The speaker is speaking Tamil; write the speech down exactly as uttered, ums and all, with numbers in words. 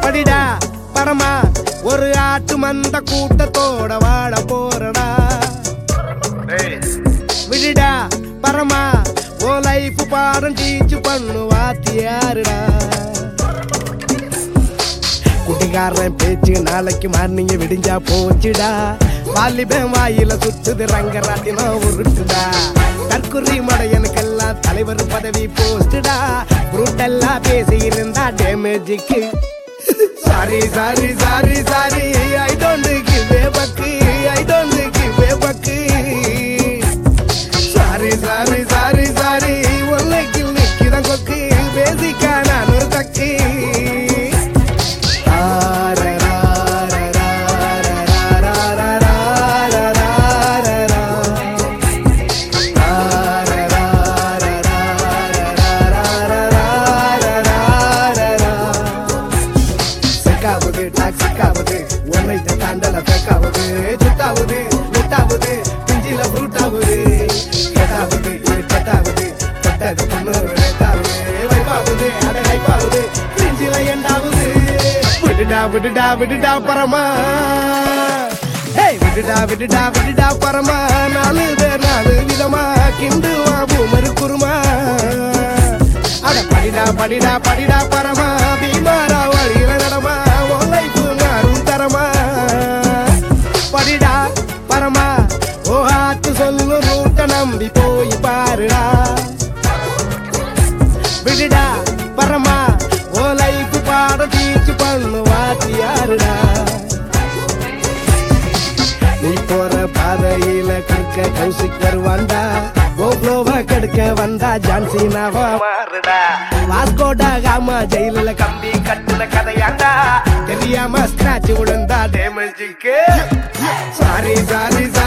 படிடா பரமா ஒரு ஆட்டு மந்த கூட்டத்தோட வாழ போறடா விடுடா பரமா ஓ லைஃப் பாடம் டீச்சு பண்ணு வாத்தியாருடா குடிகாரன் பேச்சு நாளைக்கு மார்னிங்க விடிஞ்சா போச்சுடா வாலிபன் வாயில சுத்துது ரங்கராட்டினா உருட்டுடா தற்குறி மடையனுக்கெல்லாம் தலைவர் பதவி போஸ்டுடா புரூட்டெல்லாம் பேசி இருந்தா டேமேஜுக்கு sorry sorry sorry sorry I don't give a fuck I don't give a fuck sorry sorry sorry sorry ஒல்லைக்கு நிக்கிதான் கொக்கு பேசிக்கா நான் ஒரு தக்கு விடுடா விடுடா பரமா விடுடா விடுடா விடுடா பரமா நாலு பேர் நாலு விதமா கிண்டுவா பூமரு குருமா அட படிடா படிடா படிடா பரமா பீமாரா வழியில நடமா ஒல்லைப்பு நாரும் தரமா படிடா பரமா ஓ ஆத்து சொல்லு ரூட்ட நம்பி போய் பாருடா விடுடா பரமா ஓ லைஃப் பாட டீச்சு பண்ணு வாத்தியாருடா நீ போற பாதையில கடுக்க கௌசிக் வருவாண்டா கோப்ளோவா கடுக்க வந்தா ஜான்சினாவா மாறுடா வாஸ்கோடா காமா ஜெயில கம்பி கட்டுன கதையாண்டா தெரியாம ஸ்கிராட்ச் விழுந்தா டேமேஜுக்கு சாரி சாரி